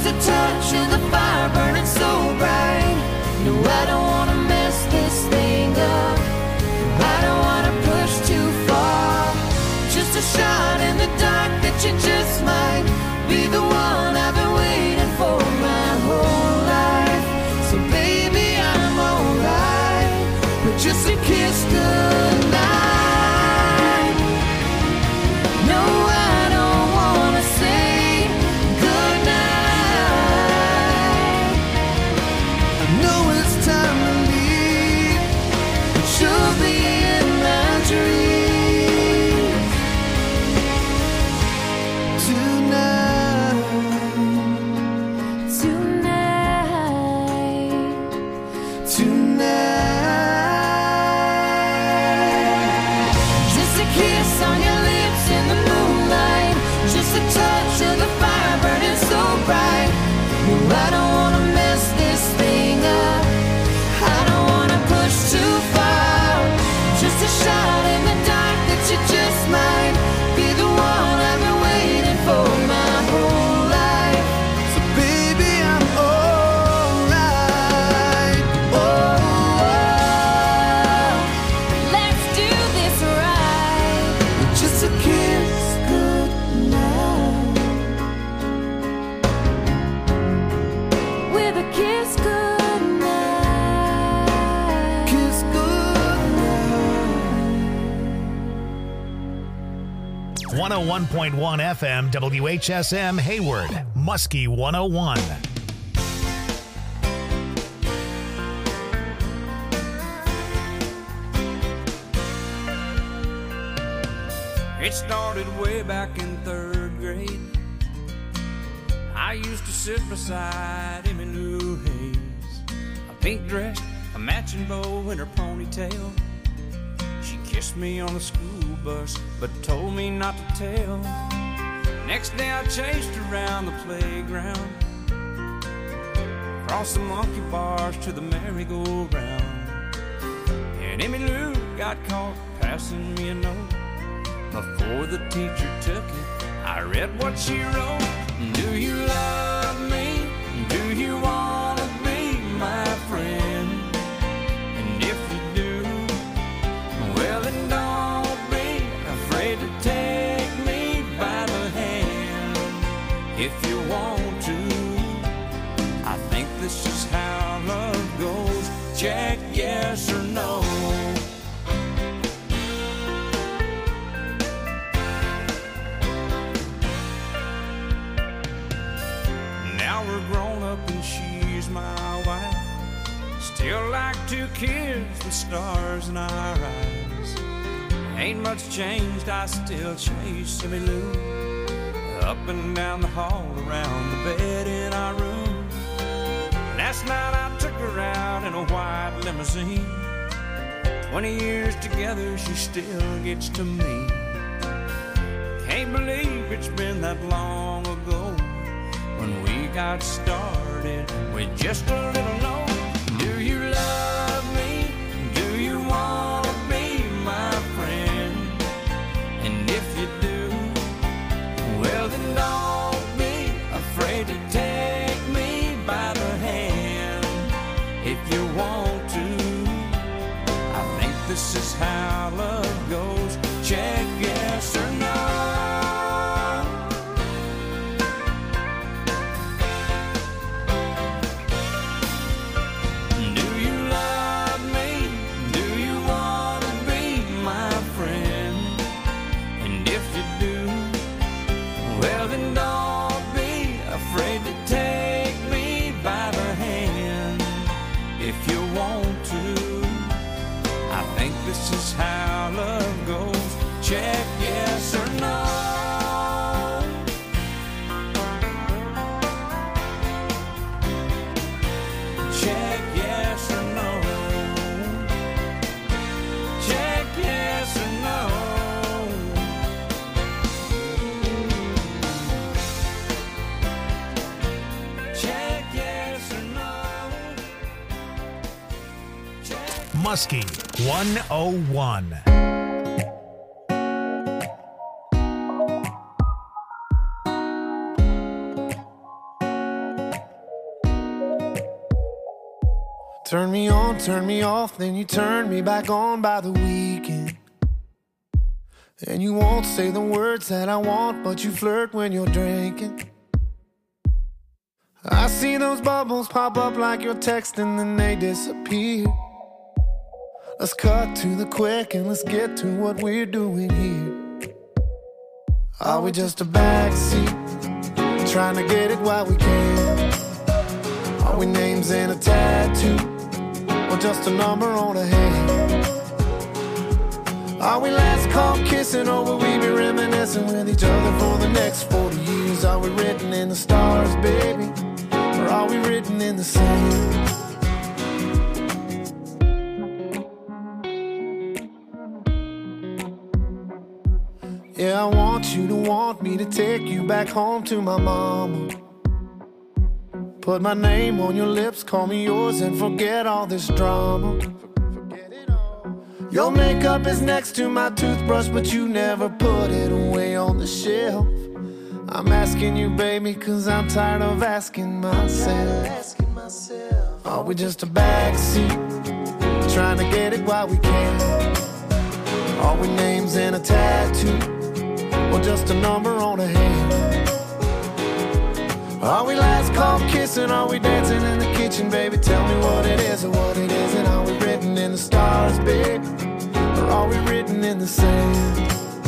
a touch of the fire burning so bright. No, I don't wanna mess this thing up. I don't wanna push too far. Just a shot in the dark that you just might be the one I've been waiting for my whole life. So baby, I'm alright, but just a kiss goodnight. No, I don't wanna say goodnight. I know it's time to leave, but you'll be in my dreams tonight. Just a kiss on your lips in the moonlight. Just a touch of the fire burning so bright. No, I don't wanna mess this thing up. I don't wanna push too far. Just a shot in the dark that you just might be the one I've been waiting for my whole life. So baby, I'm alright. Oh, let's do this right. Just a kiss goodnight. With a kiss goodnight. Kiss goodnight. 101.1 FM WHSM Hayward, Muskie 101. It started way back in 3rd grade. I used to sit beside Emmylou Hayes, a pink dress, a matching bow in her ponytail. She kissed me on the school bus, but told me not to tell. Next day I chased her around the playground, across the monkey bars to the merry-go-round. And Emmylou got caught passing me a note. Before the teacher took it, I read what she wrote. Do you love me? Do you want to be my friend? And if you do, well then don't be afraid to take me by the hand. If you want to, I think this is how love goes. Check yes or no. Now we're grown up and she's my wife. Still like two kids with stars in our eyes. Ain't much changed, I still chase Emmylou up and down the hall, around the bed in our room. Last night I took her out in a white limousine. 20 years together, she still gets to me. Can't believe it's been that long ago when we got started with just a little note. Do you love me? Do you want to be my friend? And if you do, well then don't be afraid to take me by the hand. If you want to, I think this is how love goes. Check yes or no. This is how love goes. Check yes or no. Check yes or no. Check yes or no. Check yes or no. Muskie 101. Turn me on, turn me off, then you turn me back on by the weekend. And you won't say the words that I want, but you flirt when you're drinking. I see those bubbles pop up like you're texting, then they disappear. Let's cut to the quick and let's get to what we're doing here. Are we just a backseat, trying to get it while we can? Are we names in a tattoo, or just a number on a hand? Are we last call kissing, or will we be reminiscing with each other for the next 40 years? Are we written in the stars, baby, or are we written in the sand? Yeah, I want you to want me to take you back home to my mama. Put my name on your lips, call me yours, and forget all this drama. Your makeup is next to my toothbrush, but you never put it away on the shelf. I'm asking you, baby, cause I'm tired of asking myself. Are we just a backseat, trying to get it while we can? Are we names in a tattoo, or just a number on a hand? Are we last call kissing? Are we dancing in the kitchen, baby? Tell me what it is or what it isn't. Are we written in the stars, baby, or are we written in the sand?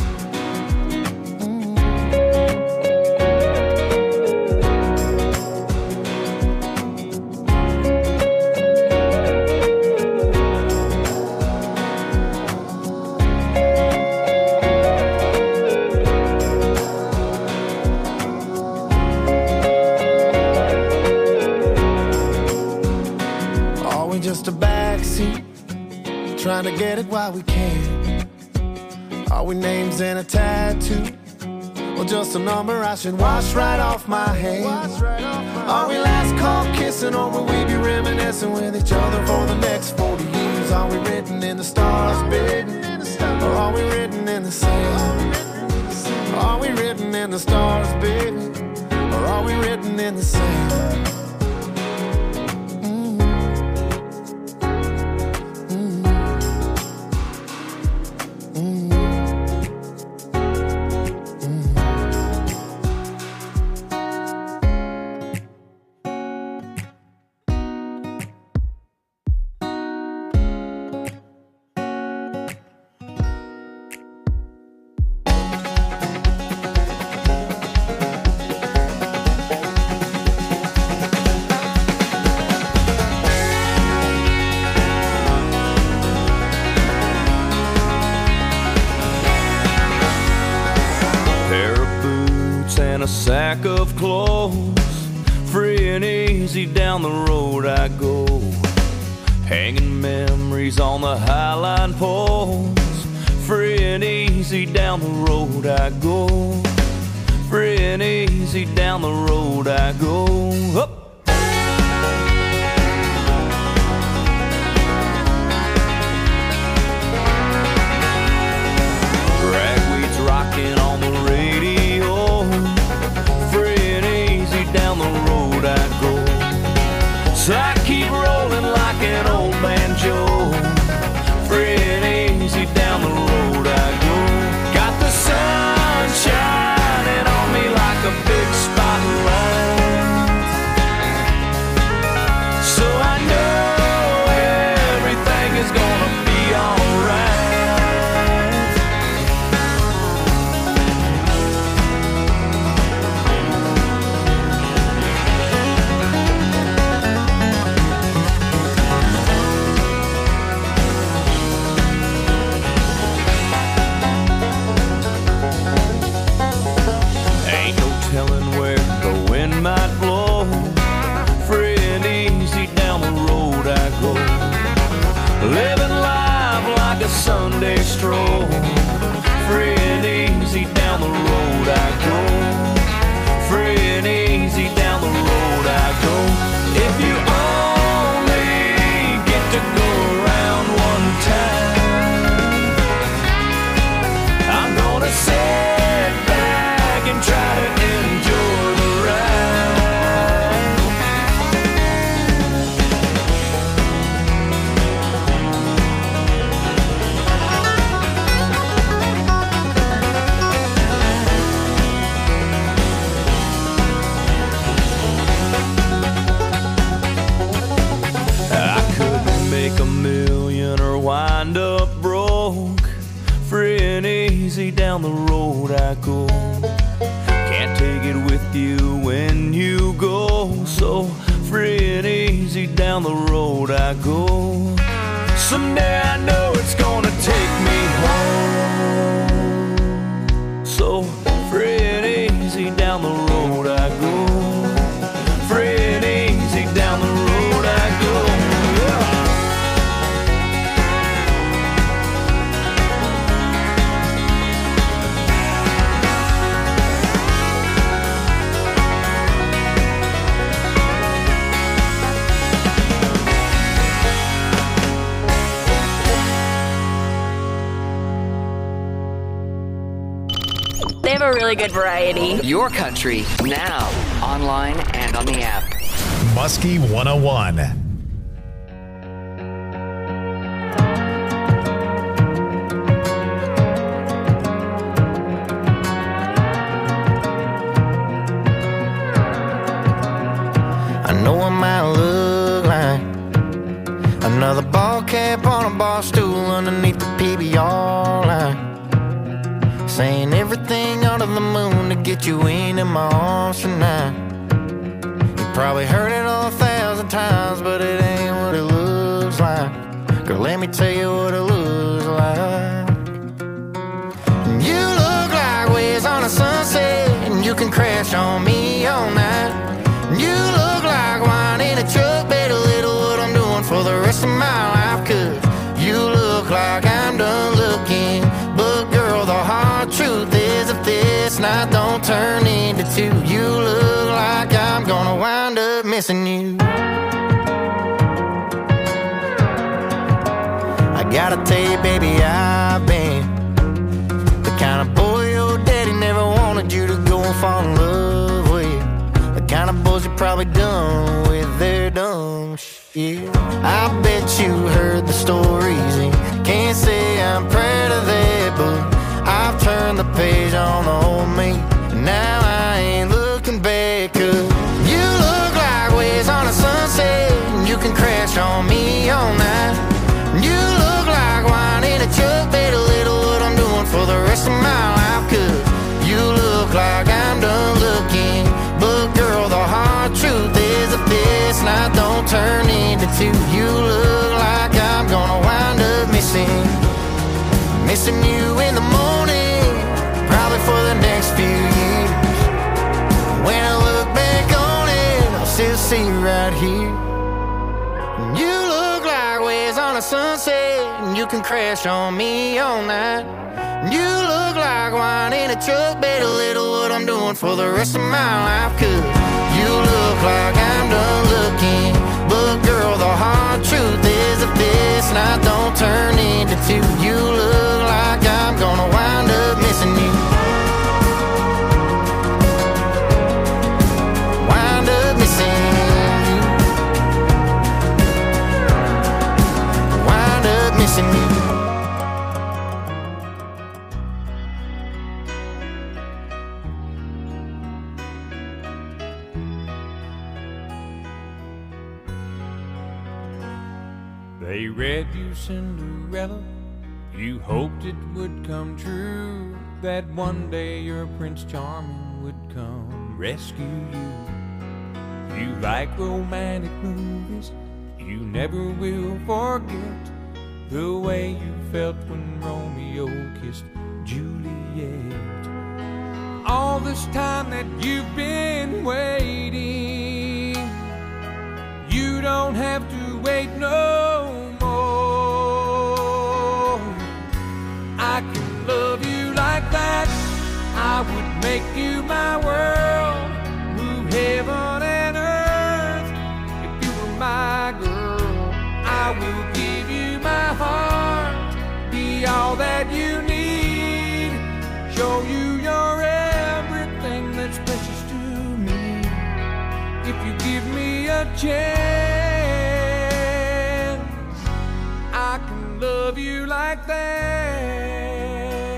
Just a backseat, trying to get it while we can. Are we names in a tattoo, or just a number I should wash right off my hands? Are we last call kissing, or will we be reminiscing with each other for the next 40 years? Are we written in the stars, baby, or are we written in the sand? Are we written in the stars, baby, or are we written in the sand? A sack of clothes, free and easy down the road I go, hanging memories on the highline poles. Free and easy down the road I go, free and easy down the road I go. Up. Ragweed's rocking on the radio, down the road I go. So I keep rolling like an old banjo, free and easy down the road I go. Got the sun shining on me like a big spotlight, so I know everything is gonna be alright. Might blow, free and easy down the road I go, living life like a Sunday stroll, free and easy down the road I go, free and easy down the road I go. If you only get to go around one time, I'm gonna sit back and try to enjoy the ride. free and easy down the road I go. Someday I know it's gonna take me home. So free and easy down the road I go. Free and easy down the road I go. They have a really good variety. Your country, now, online and on the app. Muskie 101. I know I might look like another ball cap on a bar stool underneath the PBR line, saying everything under the moon to get you into my arms tonight. You probably heard it 1,000 times, but it ain't what it looks like. Girl, let me tell you what it looks like. You look like waves on a sunset, and you can crash on me all night. You look like wine in a truck, better little what I'm doing for the rest of my life. Cause you look like I'm done looking, but girl, the hard truth is if this night don't turn into two, you look like I'm gonna wind up missing you. I gotta tell you, baby, I've been the kind of boy your daddy never wanted you to go and fall in love with. The kind of boys you probably done with their dumb shit. I bet you heard the stories and can't say I'm proud of that, but I've turned the page on the old me, and now I ain't looking back. Cause you look like waves on a sunset, and you can crash on me all night. You look like wine in a truck, better little what I'm doing for the rest of my life. Cause you look like I'm done looking, but girl, the hard truth is if this night don't turn into two, you look like I'm gonna wind up missing you in the morning, probably for the next few years. When I look back on it, I'll still see you right here. You look like waves on a sunset, and you can crash on me all night. You look like wine in a truck, better little what I'm doing for the rest of my life. Cause you look like I'm done looking, but girl, the hard truth is if this night don't turn into two, you look like I'm gonna wind up missing you. Wind up missing you. Wind up missing you. They read you Cinderella, you hoped it would come true, that one day your Prince Charming would come rescue you. You like romantic movies, you never will forget the way you felt when Romeo kissed Juliet. All this time that you've been waiting, you don't have to wait no more. I can love you like that, I would make you my world, move heaven and earth. If you were my girl, I will give you my heart, be all that you need, show you your everything that's precious to me. If you give me a chance, I can love you like that.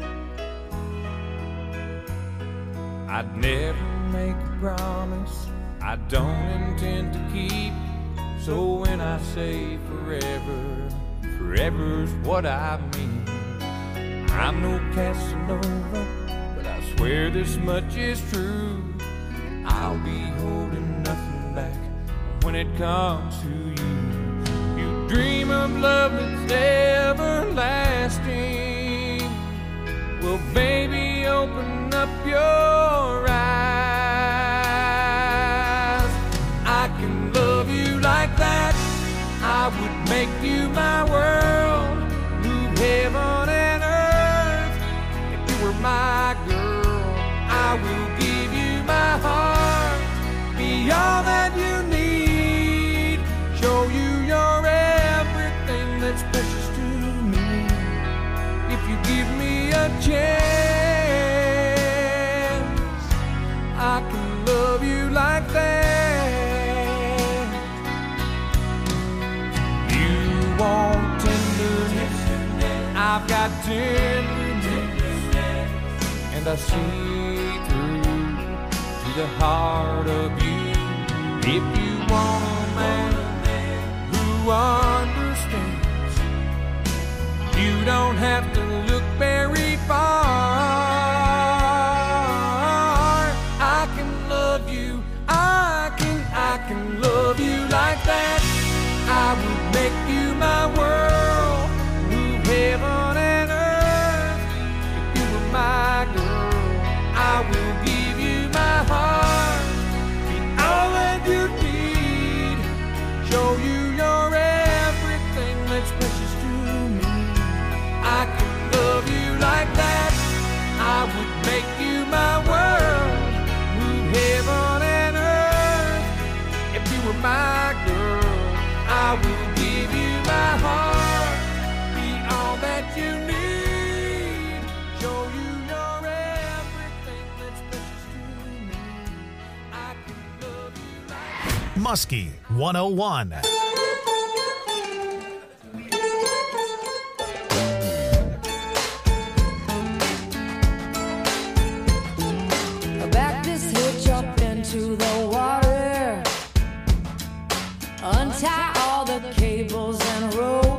I'd never make a promise I don't intend to keep, so when I say forever, forever's what I mean. I'm no Casanova, but I swear this much is true, I'll be holding nothing back it comes to you. You dream of love that's everlasting. Well, baby, open up your eyes. I can love you like that. I would make you my world, move heaven and earth. If you were my girl, I will give you my heart, be all that you need, show you you're everything that's precious to me. If you give me a chance, I can love you like that. You want tenderness, I've got tenderness, and I see through to the heart of you. If you want a man who understands, you don't have to look very far. I can love you, I can love you like that. I would make you my world, move heaven and earth. If you were my girl, I will give you my heart, be all that you need, show you you're everything that's precious to me. I can love you like that. I would make you my world, move heaven and earth. If you were my girl, I will give you my heart, be all that you need, show you you're everything that's precious to me. I can love you like Muskie 101. Back this hitch up into the water, untie all the cables and rope,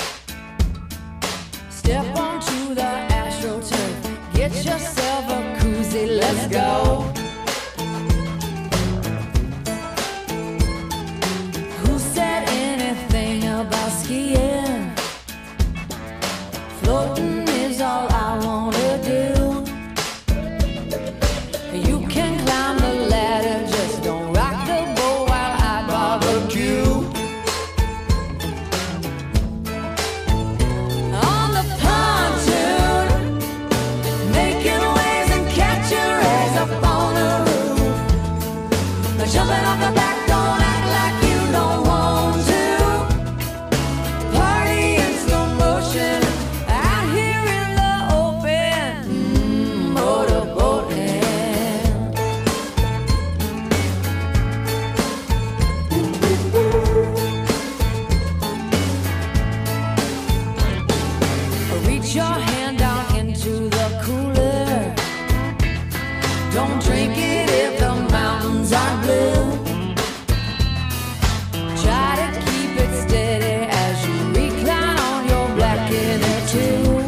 step onto the AstroTurf, get yourself a koozie, let's go. Who said anything about skiing? Floating is all I wanna do. You can climb the ladder, just don't rock the boat while I barbecue. On the pontoon, making waves and catching rays up on the roof. Jumping off the back, don't act like you don't want to. Party in slow motion, out here in the open, motorboating. Reach your hand down into the cooler. Don't drink it if the mountains are blue. Try to keep it steady as you recline on your black inner tube.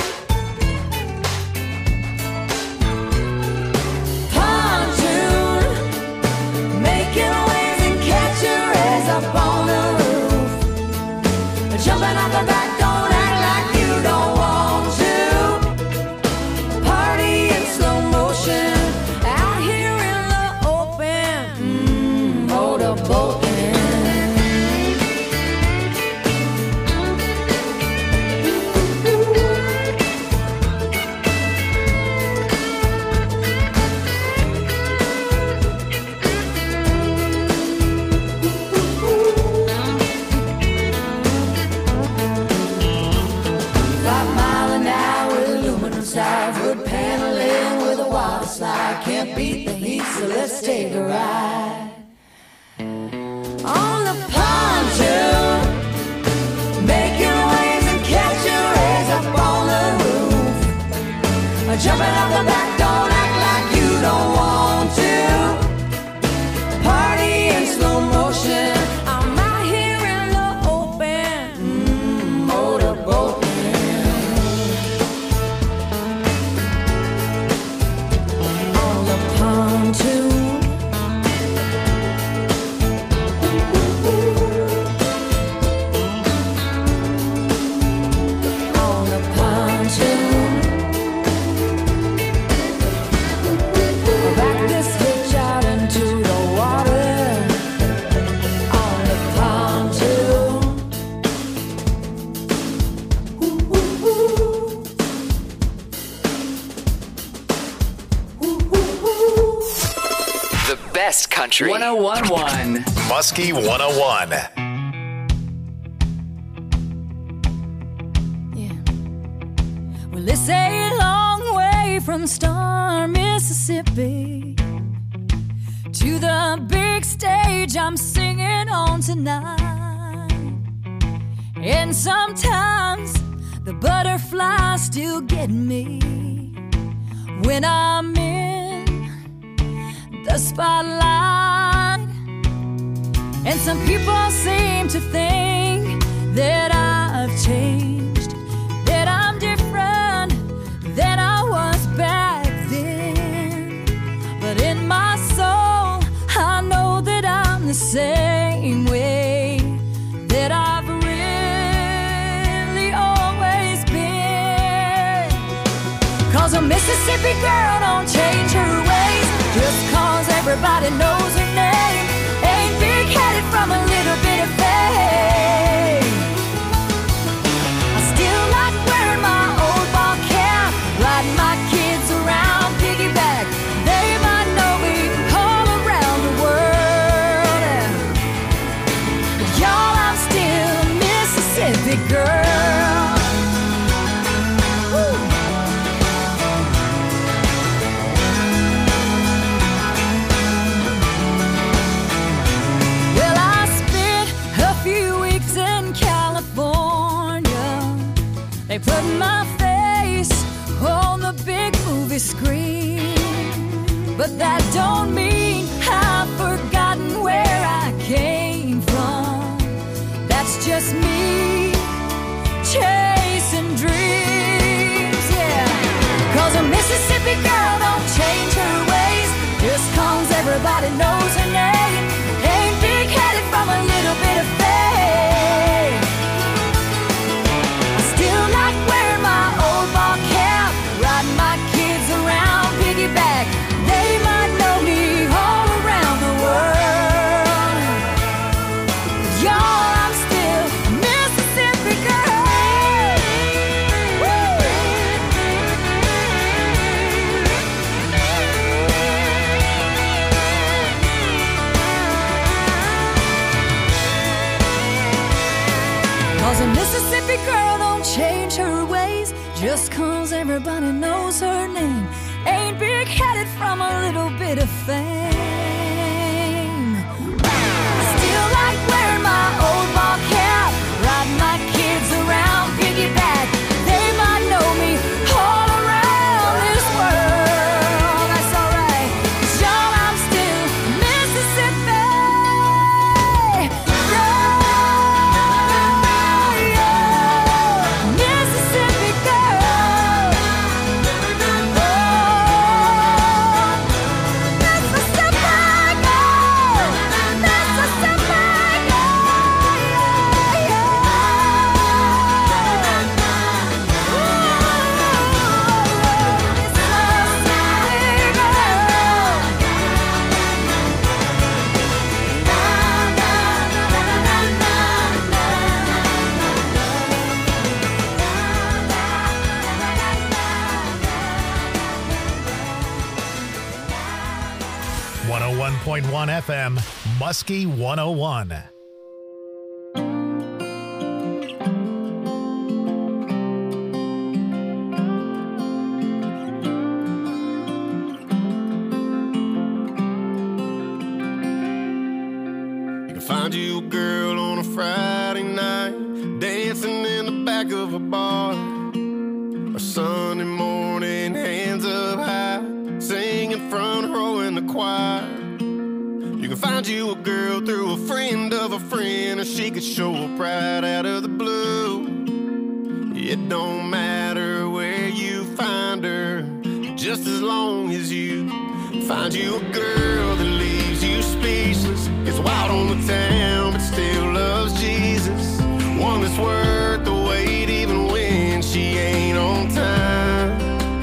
Pontoon, making waves and catching rays up on the roof. Jumping off the back, don't act like you don't want to. Party in slow motion, out here in the open, motorboating. Wood paneling with a water slide. Can't beat the heat, so let's take a ride. Country 101.1. Muskie 101. Well, it's a long way from Star, Mississippi to the big stage I'm singing on tonight. And sometimes the butterflies still get me when I'm in the spotlight. And some people seem to think that I've changed, that I'm different than I was back then. But in my soul, I know that I'm the same way that I've really always been. 'Cause a Mississippi girl don't change her ways just 'cause everybody knows her name. Ain't big-headed from a little bit of fame. I still like wearing my old ball cap, riding my kids around piggyback. They might know me all around the world, but y'all, I'm still a Mississippi girl. Woo. Well, I spent a few weeks in California. They put my face on the big movie screen, but that don't mean I've forgotten where I came from. That's just me chasing dreams, yeah. 'Cause a Mississippi girl don't change her ways just 'cause everybody knows her name. Ain't big-headed from a little bit of fame. I still like wearing my old ball cap, riding my kids around piggyback. They might know me all around the world. Y'all, I'm still a Mississippi girl. Woo! 'Cause a Mississippi girl don't change her ways just 'cause everybody knows her name. Ain't big-headed from a little bit of fame. I still like wearing my old ball cap, riding my kids around piggyback. They might know me all around this world. That's alright, 'cause y'all, I'm still Mississippi girl. Mississippi girl. Oh, Mississippi girl. Mississippi Ooh. 101.1 FM, Muskie 101. You can find you a girl on a Friday night, dancing in the back of a bar. Or Sunday morning, hands up high, singing front row in the choir. You can find you a girl through a friend of a friend, or she could show up right out of the blue. It don't matter where you find her, just as long as you find you a girl that leaves you speechless. Gets wild on the town, but still loves Jesus. One that's worth the wait, even when she ain't on time.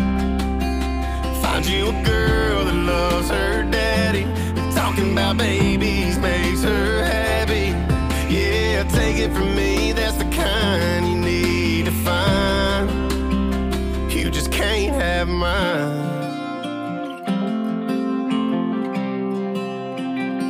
Find you a girl that loves her daddy, and talking about babies makes her happy. Yeah, take it from me, that's the kind you need to find. You just can't have mine.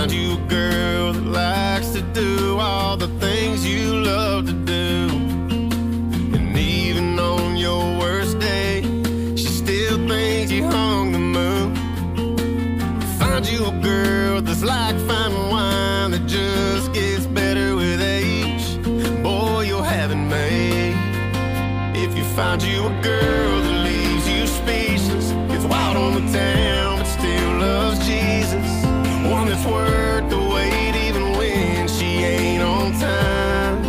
find you a girl that likes to do all the things you love to do. And even on your worst day, she still thinks you hung the moon. Find you a girl that's like fine wine that just gets better with age. Boy, you'll have it made. If you find you a girl that leaves you speechless, gets wild on the town but still loves Jesus, one that's worth the wait even when she ain't on time.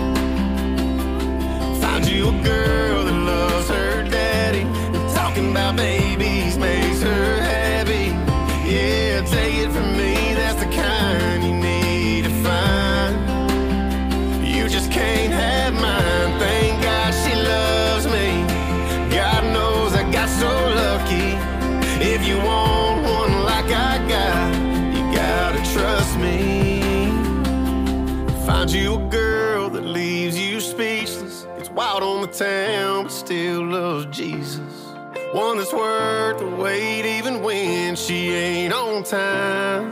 Find you a girl that loves her daddy, and talking about babies makes her happy. Yeah, take it from me, that's the kind you need to find. You just can't have mine. Thank God she loves me. God knows I got so lucky. If you want one like I got, you gotta trust me. Find you a girl that leaves you speechless, gets wild on the town but still loves Jesus, one that's worth the wait even when she ain't on time.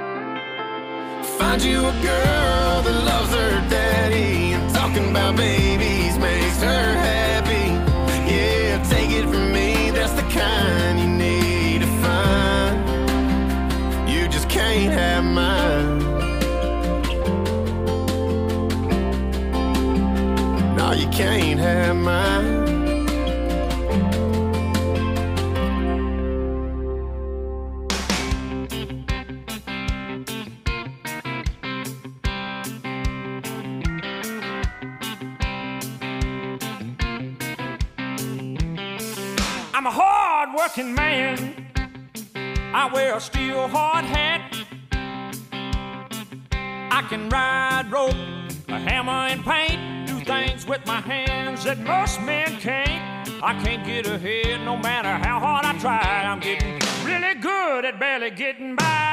Find you a girl that loves her daddy, and talking about babies makes her happy. Yeah, take it from me, that's the kind you need to find. You just can't have mine. No, you can't have mine. I'm a hard-working man. I wear a steel hard hat. I can ride rope, a hammer and paint, do things with my hands that most men can't. I can't get ahead no matter how hard I try. I'm getting really good at barely getting by.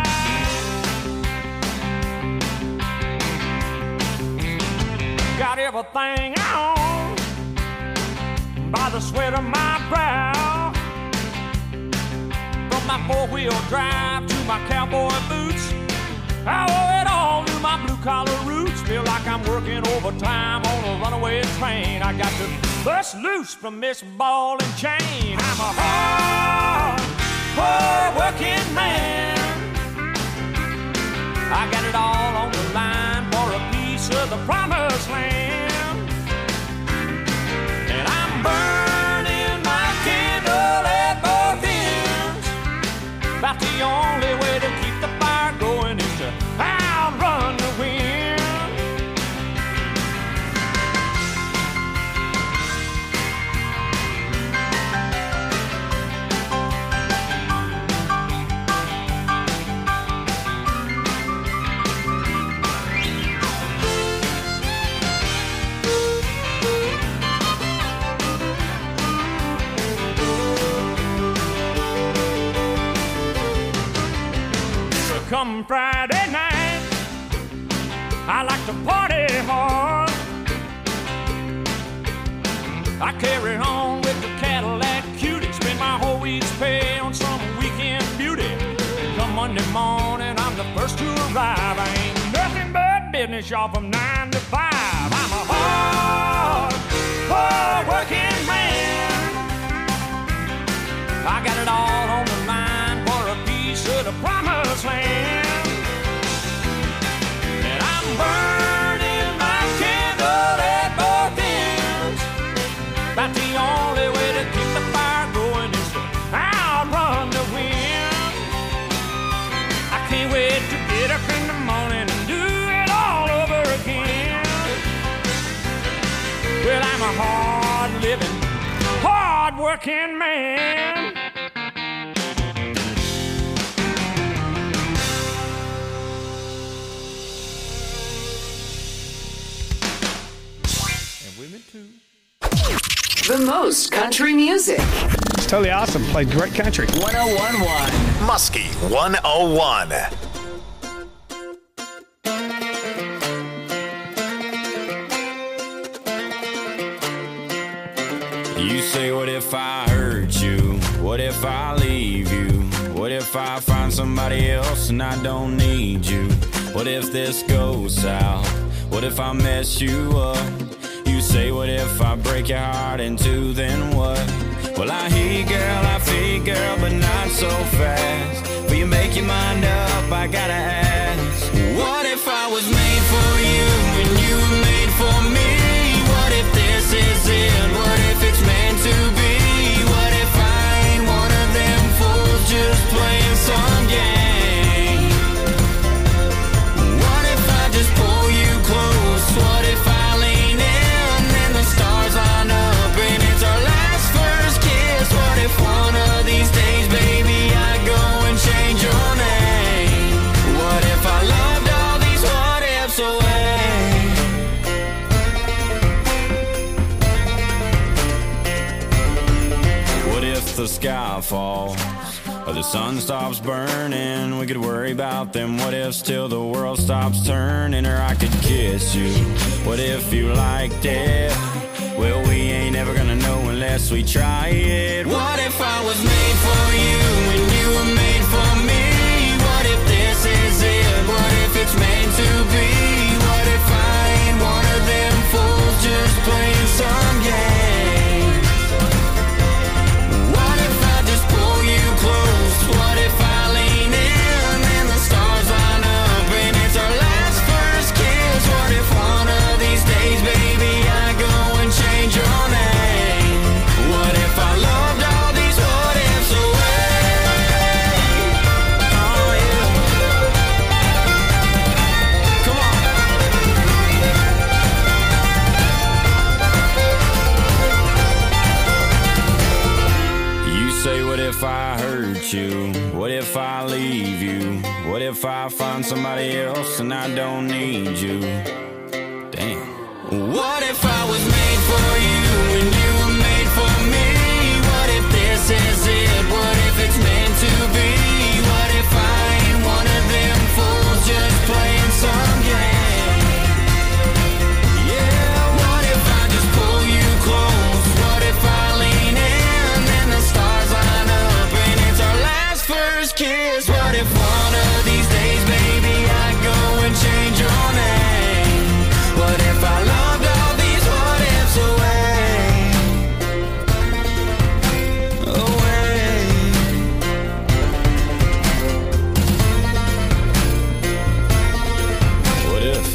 Got everything I own by the sweat of my brow. From my four-wheel drive to my cowboy boots, I owe it all to my blue-collar roots. Feel like I'm working overtime on a runaway train. I got to bust loose from this ball and chain. I'm a hard-working man. I got it all on the line for a piece of the promised land. And I'm burning my candle at both ends. About the only way to keep the fire going is to outrun the wind. Come Friday night, I like to party hard. I carry on with the Cadillac cutie, spend my whole week's pay on some weekend beauty. Come Monday morning, I'm the first to arrive. I ain't nothing but business, y'all, from 9 to 5. I'm a hard-working man. I got it all on the line for a piece of the promised land. And I'm burning my candle at both ends. About the only way to keep the fire going is to outrun the wind. I can't wait to get up in the morning and do it all over again. Well, I'm a hard-living, hard-working man. The most country music. It's totally awesome. Played great country. 101.1 Muskie 101. You say, what if I hurt you? What if I leave you? What if if I find somebody else and I don't need you? What if this goes south? What if I mess you up? You say, what if I break your heart in two, then what? Well, I hear you, girl, I feel you, girl, but not so fast. Will you make your mind up? I gotta ask. What if I was made for you and you were made for me? What if this is it? What if it's meant to be? What if I ain't one of them fools just playing some game? What if I just pull you close? What if I lean in and the stars line up and it's our last first kiss? What if one of these days, baby, I go and change your name? What if I loved all these what ifs away? What if the sky falls or the sun stops burning? We could worry about them what ifs till the world stops turning. Or I could kiss you. What if you liked it? Well, we ain't ever gonna know unless we try it. What if I was made for you and you were made for me? What if this is it? What if it's meant to be? What if I ain't one of them fools just playing some game? What if I just pull you close? What if I lean in and the stars line up and it's our last first kiss? What if one of these days, baby, I go and change your name? What if I loved all these what ifs away? Oh yeah. Come on. You say, what if I hurt you? What if I leave you? What if I find somebody else and I don't need you? Damn. What if I was made for you and you were made for me? What if this is it? What if it's meant to be? What if I ain't one of them fools just playing some game? Yeah, what if I just pull you close? What if I lean in and the stars line up and it's our last first kiss? What if one of these days, baby, I go and change your name? What if I loved all these what ifs away? Away. What if?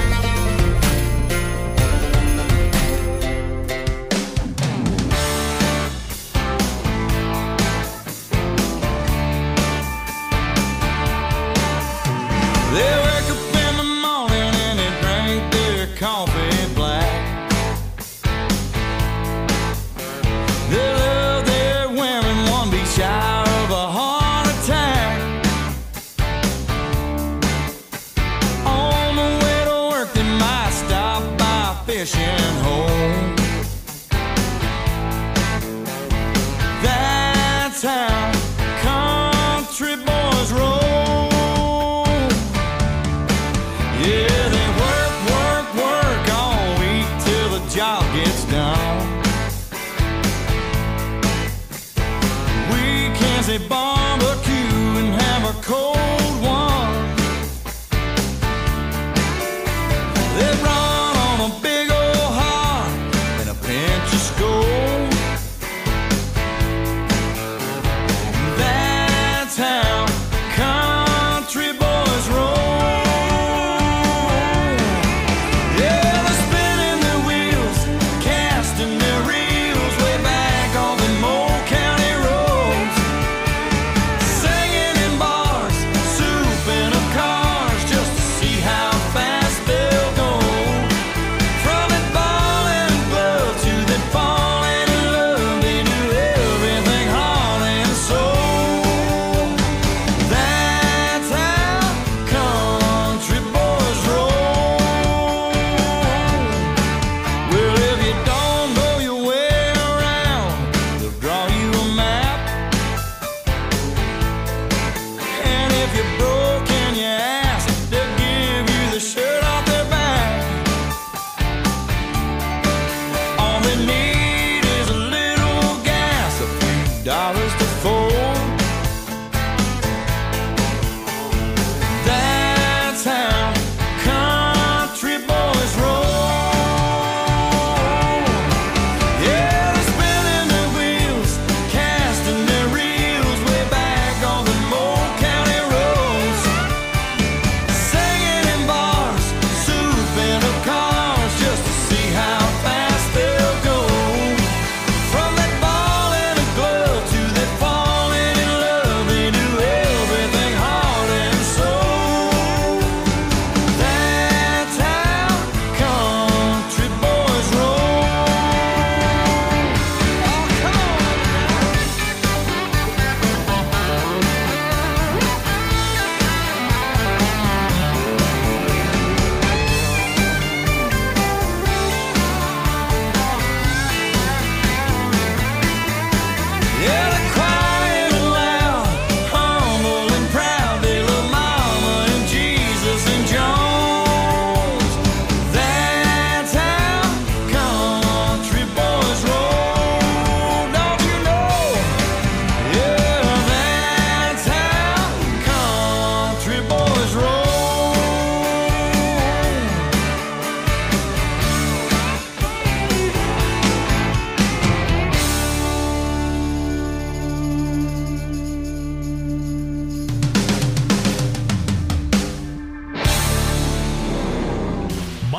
They wake up in the morning and they drink their coffee black. They love their women, one be shy of a heart attack. On the way to work they might stop by a fishing hole. That's how country boys roll. Yeah, they work, work, work all week till the job gets done. Weekends they barbecue and have a cold one. They run on a big old heart and a pinch of Skoal. That's how country boys roll. Yeah, they're spinning their wheels, casting their reels way back on the Moe County roads.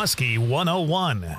Muskie 101.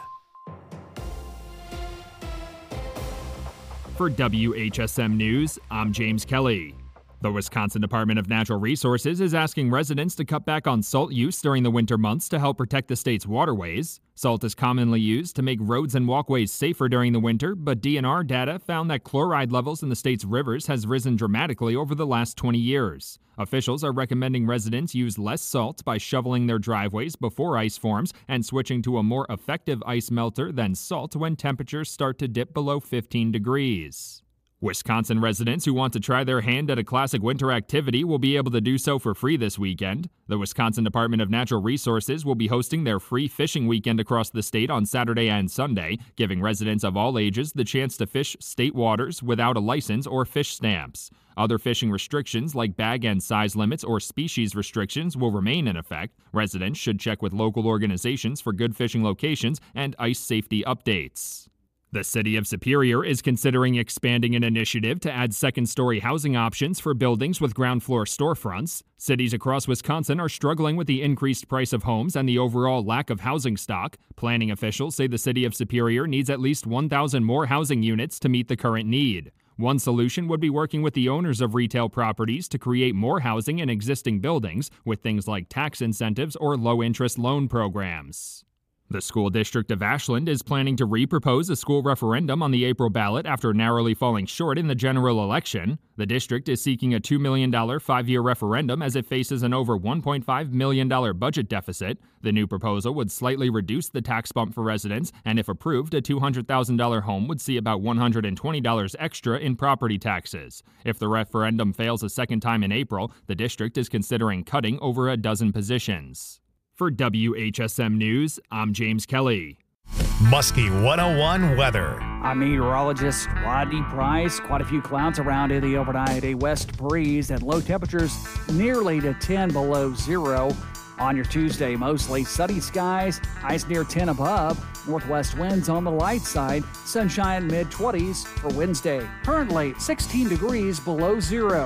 For WHSM News, I'm James Kelly. The Wisconsin Department of Natural Resources is asking residents to cut back on salt use during the winter months to help protect the state's waterways. Salt is commonly used to make roads and walkways safer during the winter, but DNR data found that chloride levels in the state's rivers has risen dramatically over the last 20 years. Officials are recommending residents use less salt by shoveling their driveways before ice forms and switching to a more effective ice melter than salt when temperatures start to dip below 15 degrees. Wisconsin residents who want to try their hand at a classic winter activity will be able to do so for free this weekend. The Wisconsin Department of Natural Resources will be hosting their free fishing weekend across the state on Saturday and Sunday, giving residents of all ages the chance to fish state waters without a license or fish stamps. Other fishing restrictions like bag and size limits or species restrictions will remain in effect. Residents should check with local organizations for good fishing locations and ice safety updates. The City of Superior is considering expanding an initiative to add second-story housing options for buildings with ground-floor storefronts. Cities across Wisconsin are struggling with the increased price of homes and the overall lack of housing stock. Planning officials say the City of Superior needs at least 1,000 more housing units to meet the current need. One solution would be working with the owners of retail properties to create more housing in existing buildings with things like tax incentives or low-interest loan programs. The school district of Ashland is planning to re-propose a school referendum on the April ballot after narrowly falling short in the general election. The district is seeking a $2 million 5-year referendum as it faces an over $1.5 million budget deficit. The new proposal would slightly reduce the tax bump for residents, and if approved, a $200,000 home would see about $120 extra in property taxes. If the referendum fails a second time in April, the district is considering cutting over a dozen positions. For WHSM News, I'm James Kelly. Muskie 101 weather. I'm meteorologist Rodney Price. Quite a few clouds around in the overnight. A west breeze and low temperatures nearly to 10 below zero. On your Tuesday, mostly sunny skies, highs near 10 above. Northwest winds on the light side. Sunshine mid-20s for Wednesday. Currently 16 degrees below zero.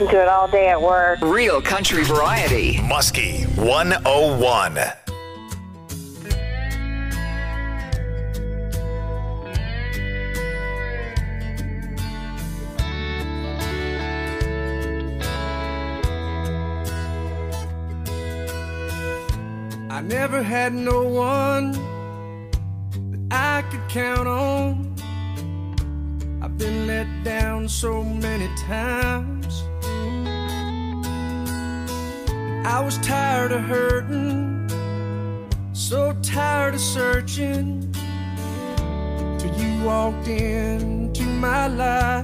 listen to it all day at work. Real country variety. Muskie 101. I never had no one that I could count on. I've been let down so many times. I was tired of hurting, so tired of searching, till you walked into my life.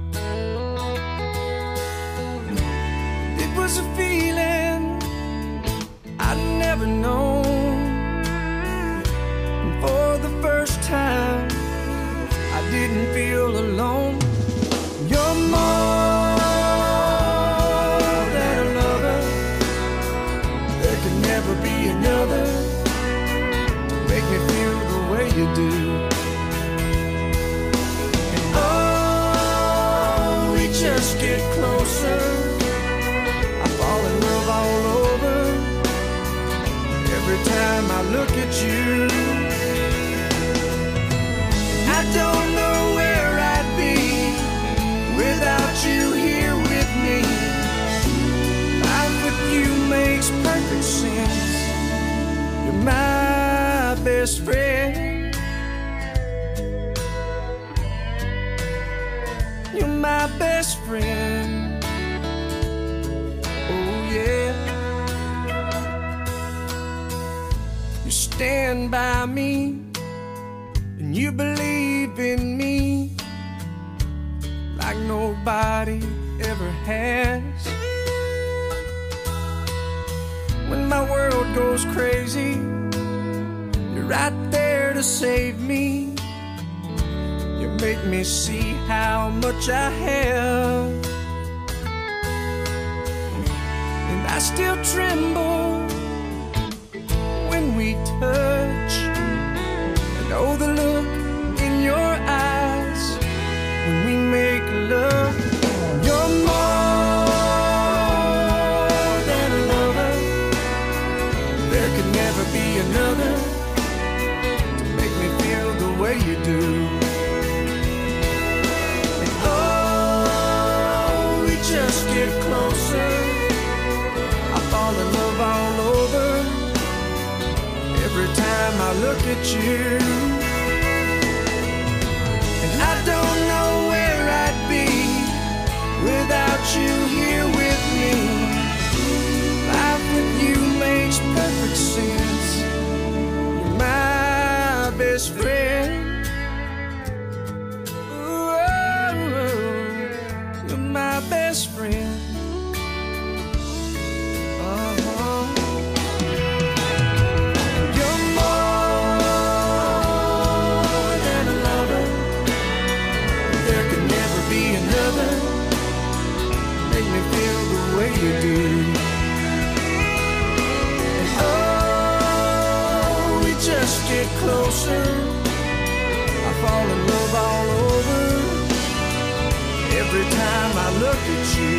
It was a feeling I'd never known. And for the first time, I didn't feel alone. You're more than a lover. There can never be another to make me feel the way you do. And oh, we just get closer. I fall in love all over. Every time I look at you, I don't know where I'd be without you here with me. Life with you makes perfect sense. You're my best friend. You're my best friend. Oh yeah. You stand by me and you believe in me like nobody ever has. When my world goes crazy, you're right there to save me. You make me see how much I have, and I still tremble when we touch. And oh, the look in your eyes when we make love. You're more than a lover. There could never be another to make me feel the way you do. And oh, we just get closer. I fall in love all over. Every time I look at you, and I don't know where I'd be without you here with me. Life with you makes perfect sense. You're my best friend. Ooh, you're my best friend. You do. And oh, we just get closer. I fall in love all over. Every time I look at you,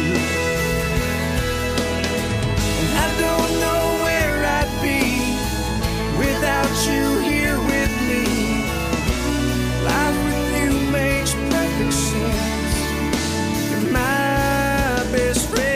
and I don't know where I'd be without you here with me. Life with you makes perfect sense. You're my best friend.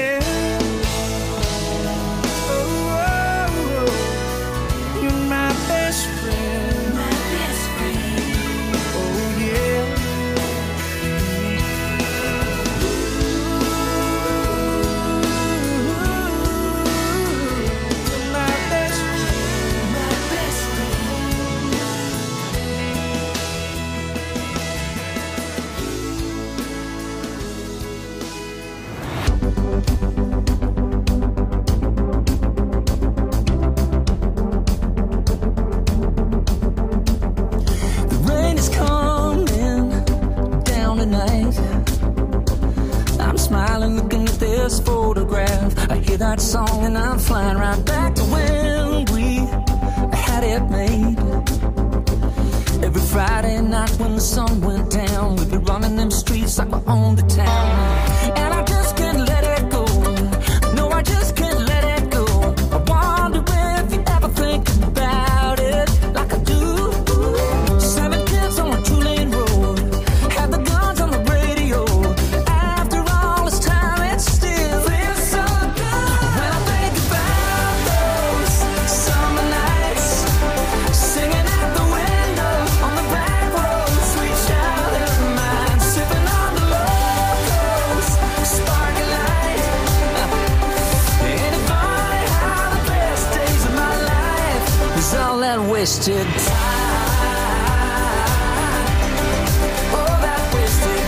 Photograph. I hear that song and I'm flying right back to when we had it made. Every Friday night when the sun went down, we'd be running them streets like we owned the town. And I just can't let it go. wasted time. All that wasted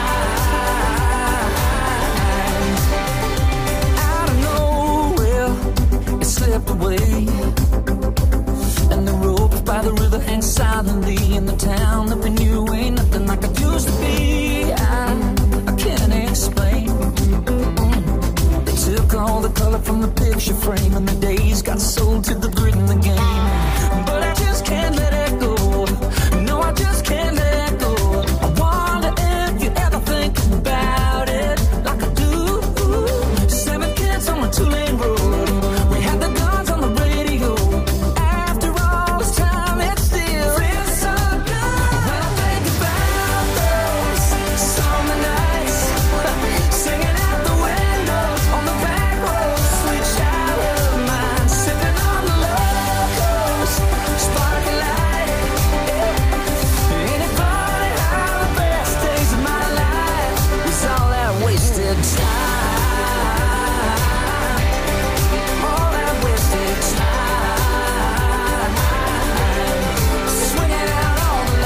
time. Out of nowhere, it slipped away. And the rope by the river hangs silently in the town that we knew ain't nothing like it used to be. I can't explain. They took all the color from the picture frame, and the days got sold to the grid in the game. But I just can't let it go. No, I just can't let it go. I wonder if you ever think about it like I do. 7 kids on a 2-lane road. We had the guns on the radio. After all this time, it still feels so good. When I think about those summer nights, singing out the windows on the back road, sweet child of mine, sipping on the locos, sparkling light. Ain't it funny how the best days of my life is all that wasted time? All that wasted time. Swinging out on the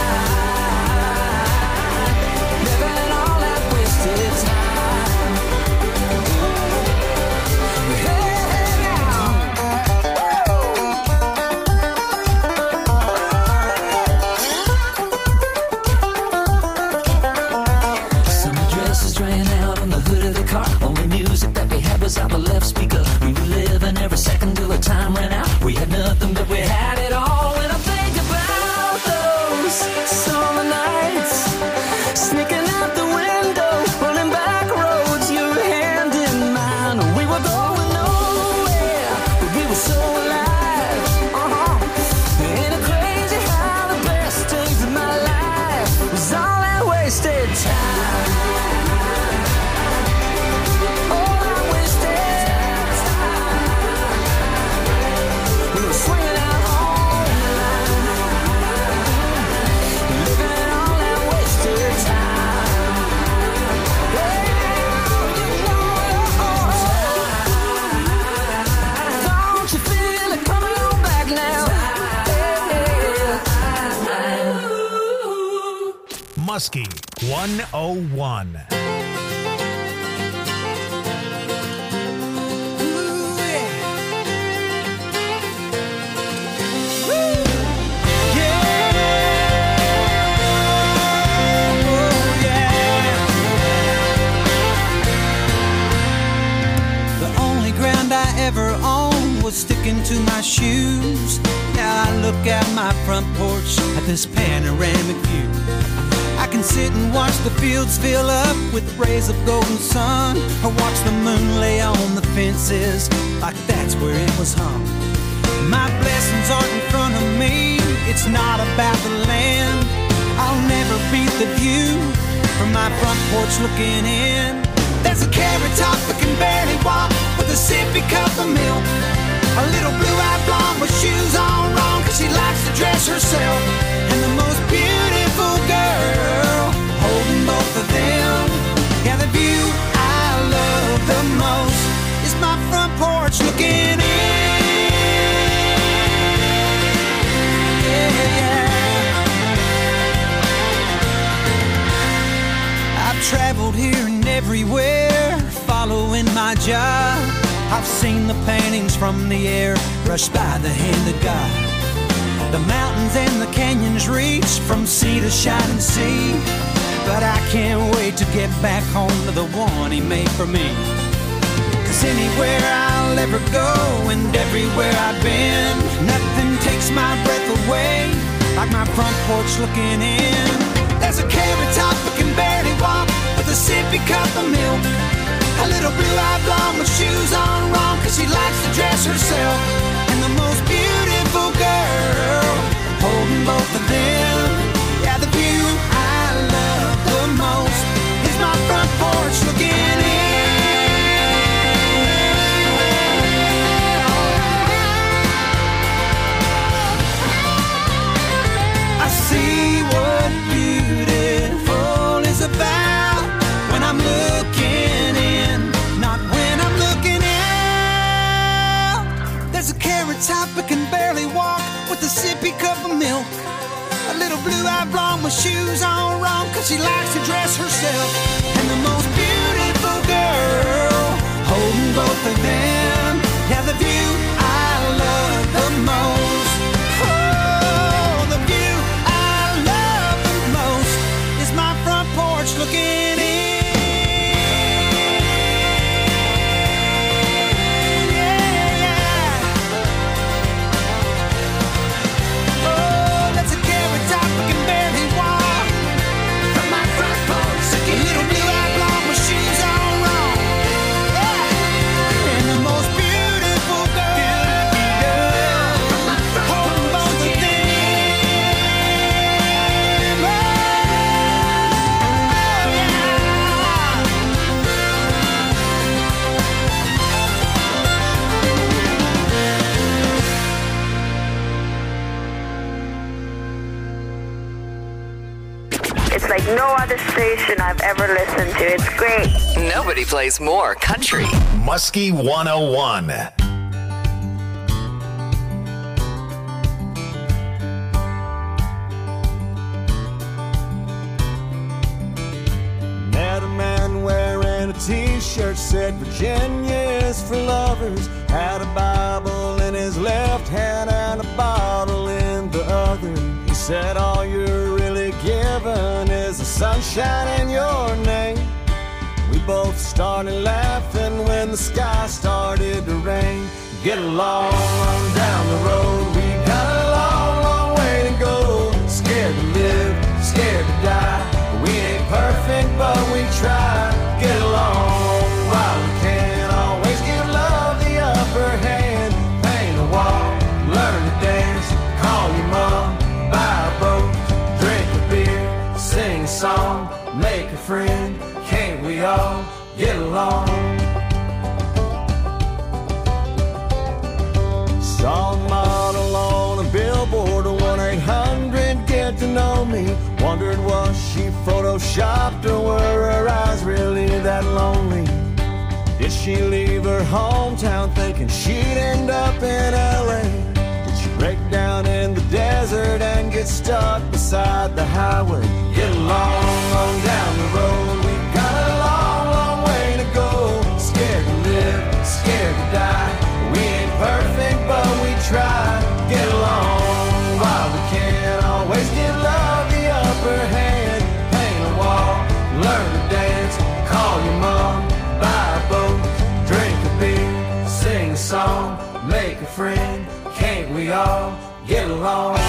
line, living all that wasted time. Summer dresses drying out on the hood of the car. Only music that we had was out the left speaker. We were living every second till the time ran out. We had nothing, but we had it all. When I think about those summer nights, sneaking out the window, running back roads, your hand in mine. We were going nowhere, but we were so alive. Ain't it crazy how the best days of my life was all that wasted time? All that wasted time. We were swinging out on the line, living all that wasted time. Don't you feel it coming on back now? Muskie 101. The only ground I ever owned was sticking to my shoes. Now I look out my front porch at this panoramic view. I can sit and watch the fields fill up with rays of golden sun, or watch the moon lay on the fences like that's where it was hung. My blessings aren't in front of me, it's not about the land. I'll never beat the view from my front porch looking in. There's a carrot top that can barely walk with a sippy cup of milk. A little blue-eyed blonde with shoes on wrong, cause she likes to dress herself. And the most beautiful girl holding both of them. Yeah, the view I love the most is my front porch looking in. Yeah. I've traveled here and everywhere, following my job. I've seen the paintings from the air brushed by the hand of God. The mountains and the canyons reach from sea to shining sea. But I can't wait to get back home to the one he made for me. Cause anywhere I'll ever go and everywhere I've been, nothing takes my breath away like my front porch looking in. There's a carrot top that can barely walk with a sippy cup of milk. A little blue-eyed blonde with shoes on wrong, cause she likes to dress herself. And the most beautiful girl holding both of them. Yeah, the view I love the most is my front porch looking in. I see what beautiful is about when I'm looking in, not when I'm looking out. There's a carrot top that can barely walk with a sippy lifelong with shoes on wrong, 'cause she likes to dress herself. And the most beautiful girl holding both of them, yeah, the view I love the most. Oh, the view I love the most is my front porch looking in. It's like no other station I've ever listened to. It's great. Nobody plays more country. Muskie 101. Met a man wearing a t-shirt said Virginia is for lovers. Had a Bible in his left hand and a bottle in the other. He said all you're really given is the sunshine in your name. We both started laughing when the sky started to rain. Get along on down the road. We got a long, long way to go. Scared to live, scared to die. We ain't perfect, but we try. Get along while we can. Always give love the upper hand. Paint a wall, learn to dance. Call your mom, buy a boat, drink a beer, sing a song, make a friend. Can't we all get along? Saw a model on a billboard, 1-800-GET-TO-KNOW ME. Wondered was she photoshopped or were her eyes really that lonely? Did she leave her hometown thinking she'd end up in LA? Did she break down in the desert and get stuck beside the highway? Get along on down the road. We got a long, long way to go. Scared to live, scared to die. We ain't perfect, but we try. Get along while we can. Always give love the upper hand. Paint a wall, learn to dance. Call your mom, buy a boat, drink a beer, sing a song, make a friend. Can't we all get along?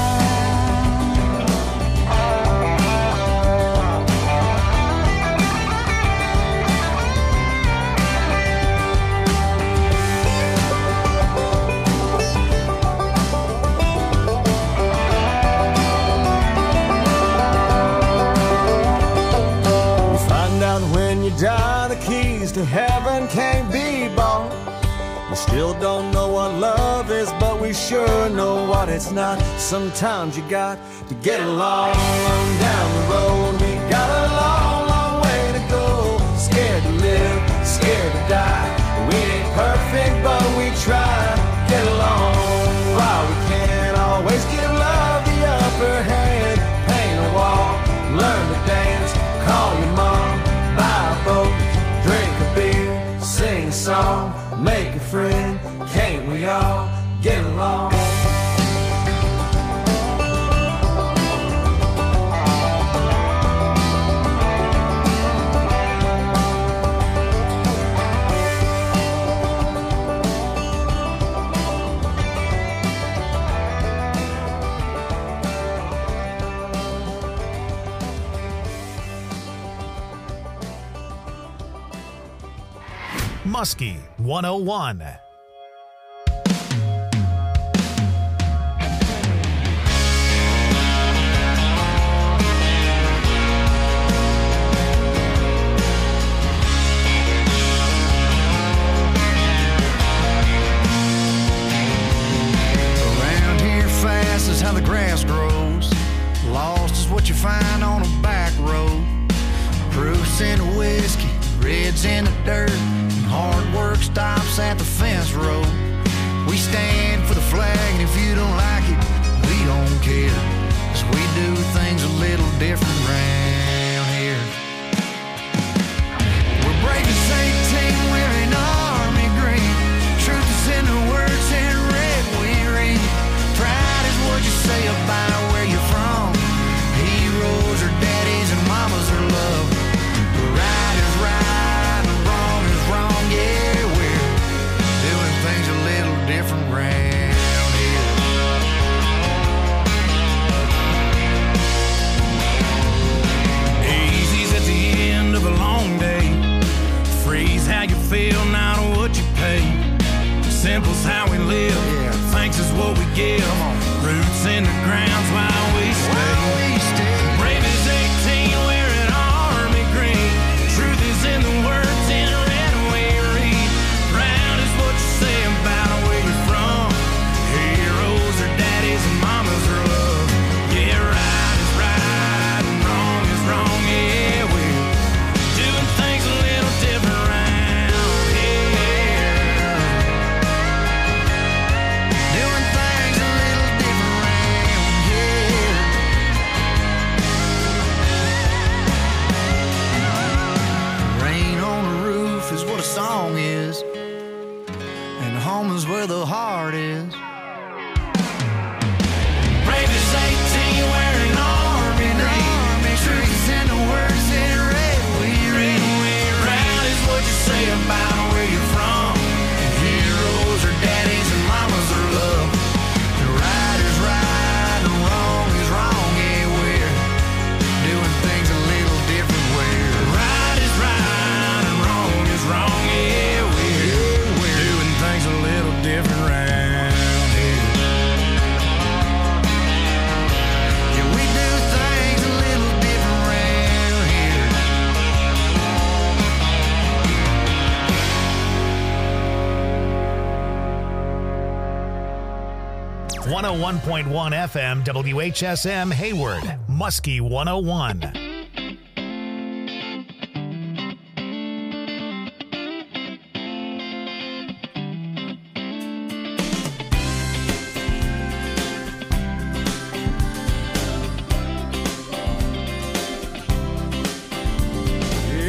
Die, the keys to heaven can't be bought. We still don't know what love is, but we sure know what it's not. Sometimes you got to get along down the road. We got a long, long way to go. Scared to live, scared to die. We ain't perfect, but we try. Get along while we can. Always give love the upper hand. Paint a wall, learn to dance. Call your mom, buy a boat, drink a beer, sing a song, make a friend. Can't we all get along? Muskie 101. Around here fast is how the grass grows. Lost is what you find on a back road. Proofs in the whiskey, reds in the dirt. Hard work stops at the fence road. We stand for the flag, and if you don't like it, we don't care. 'Cause we do things what we give. Roots in the ground's why we stay. Brave as 18 wearing army green. Truth is in the words in red we read. Proud is what you say about where you're from. Heroes are daddies and mamas are love. Yeah, right is right and wrong is wrong. Yeah, we're doing things a little different around here. Doing things a little different around here. Rain on the roof is what a song is, and home is where the heart is. Brave as 18 wearing army green. Truth is in the words in red we read. Proud is what you say about where you're from. Heroes are daddies and mamas are love. The right is right and wrong is wrong. Yeah, we're doing things a little different. Where right is right and wrong is wrong. Yeah, we're doing things a little different round here. Yeah, we do things a little different round here. 101.1 FM WHSM Hayward, Muskie 101.